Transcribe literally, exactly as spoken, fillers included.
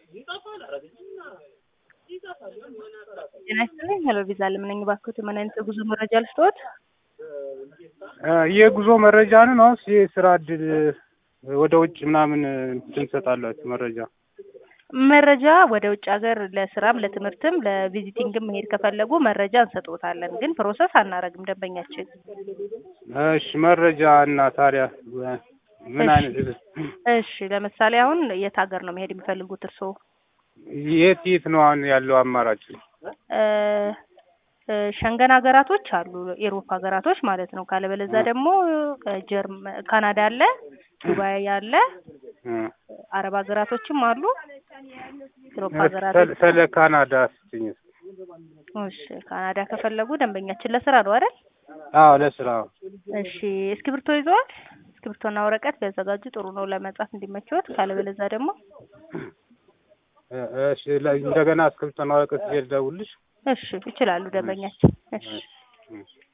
ጤና ይስጥልኝ። ሄሎ ቪዛ ለምን ባክዎት ምን አይነት የጉዞ መረጃ ልስጥዎት? የጉዞ መረጃ ነው ወይስ የስራ እድል ወደ ውጭ ምናምን ትንሰጣላችሁ መረጃ? መረጃ ወደ ውጭ ሀገር ለስራም ለትምህርትም ለቪዚቲንግም መሄድ ከፈለጉ መረጃ እንሰጥዎታለን፣ ግን ፕሮሰስ አናረግም ደንበኛችን። እሺ መረጃ እና ታዲያ ምን አይነት? እሺ ለምሳሌ አሁን የት ሀገር ነው መሄድ የሚፈልጉት እርስዎ? የት የት ነው አሁን ያለው አማራጭ? ሸንገን ሀገራቶች አሉ፣ የአውሮፓ ሀገራቶች ማለት ነው። ካለበለዛ ደግሞ ጀርመን፣ ካናዳ አለ፣ ዱባይ አለ፣ አረብ ሀገራቶችም አሉ። የአውሮፓ ሀገራቶች ስለ ካናዳ ስትኝ? እሺ ካናዳ ከፈለጉ ደንበኛችን ለስራ ነው አይደል? አዎ ለስራ። እሺ እስክሪብቶ ይዘዋል? እስክሪብቶና ወረቀት ቢያዘጋጁ ጥሩ ነው ለመጻፍ እንዲመቸዎት። ካለበለዛ ደግሞ እሺ እንደገና እስክሪብቶና ወረቀት ልደውልልሽ? እሺ ይችላሉ ደንበኛችን። እሺ